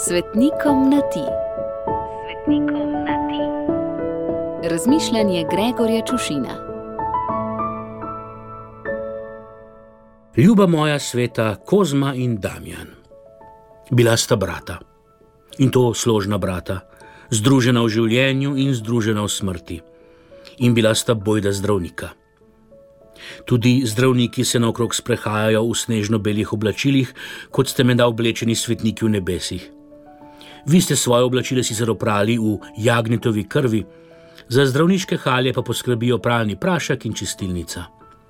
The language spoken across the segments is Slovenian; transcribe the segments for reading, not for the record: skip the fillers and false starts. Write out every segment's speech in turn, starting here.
Svetnikom na ti. Svetnikom na ti. Razmišljanje Gregorja Čušina. Ljuba moja sveta Kozma in Damjan. Bila sta brata. In to složna brata, združena v življenju in združena v smrti. In bila sta bojda zdravnika. Tudi zdravniki se naokrog sprehajajo v snežno-belih oblačilih, kot ste menda oblečeni svetniki v nebesih. Vi ste svoje oblačile sicer oprali v jagnjetovi krvi, za zdravniške halje pa poskrbijo pralni prašek in čistilnica.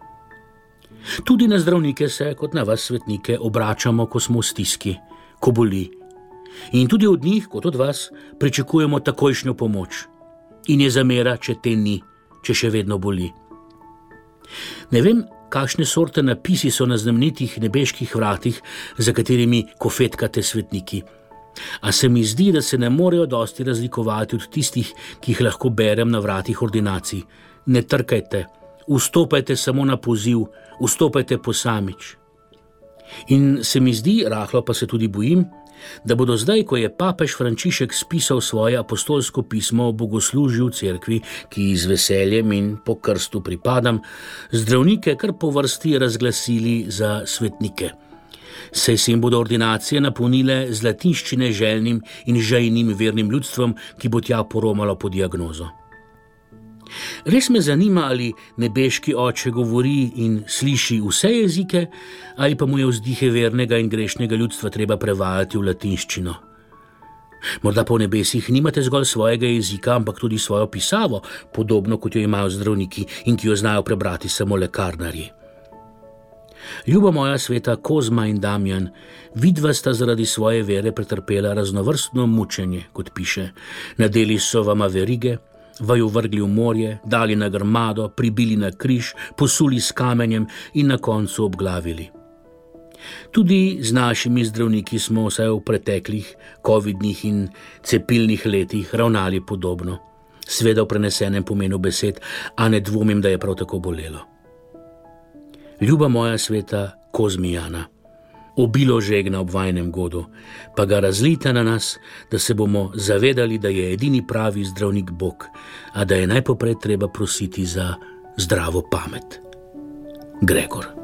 Tudi na zdravnike se, kot na vas svetnike, obračamo, ko smo v stiski, ko boli. In tudi od njih, kot od vas, pričakujemo takojšnjo pomoč. In je zamera, če te ni, če še vedno boli. Ne vem, kakšne sorte napisi so na znamenitih nebeških vratih, za katerimi kofetkate svetniki. A se mi zdi, da se ne morejo dosti razlikovati od tistih, ki jih lahko berem na vratih ordinacij. Ne trkajte, vstopajte samo na poziv, vstopajte posamič. In se mi zdi, rahlo pa se tudi bojim, da bodo zdaj, ko je papež Frančišek spisal svoje apostolsko pismo o bogoslužju v cerkvi, ki z veseljem in po krstu pripadam, zdravnike kar po vrsti razglasili za svetnike. Saj se jim bodo ordinacije napolnile z latinščine željnim in žejnim vernim ljudstvom, ki bo tja poromalo po diagnozo. Res me zanima, ali nebeški oče govori in sliši vse jezike, ali pa mu je vzdihe vernega in grešnega ljudstva treba prevajati v latinščino. Morda po nebesih nimate zgolj svojega jezika, ampak tudi svojo pisavo, podobno kot jo imajo zdravniki in ki jo znajo prebrati samo lekarnarji. Ljuba moja sveta Kozma in Damjan, vidva sta zaradi svoje vere pretrpela raznovrstno mučenje, kot piše. Nadeli so vama verige, vaju vrgli v morje, dali na grmado, pribili na križ, posuli s kamenjem in na koncu obglavili. Tudi z našimi zdravniki smo vsaj v preteklih covidnih in cepilnih letih ravnali podobno. Sveda v prenesenem pomenu besed, a ne dvomim, da je prav tako bolelo. Ljuba moja sveta Kozmijana, obilo žegna ob vajnem godu, pa ga razlita na nas, da se bomo zavedali, da je edini pravi zdravnik Bog, a da je najpoprej treba prositi za zdravo pamet. Gregor.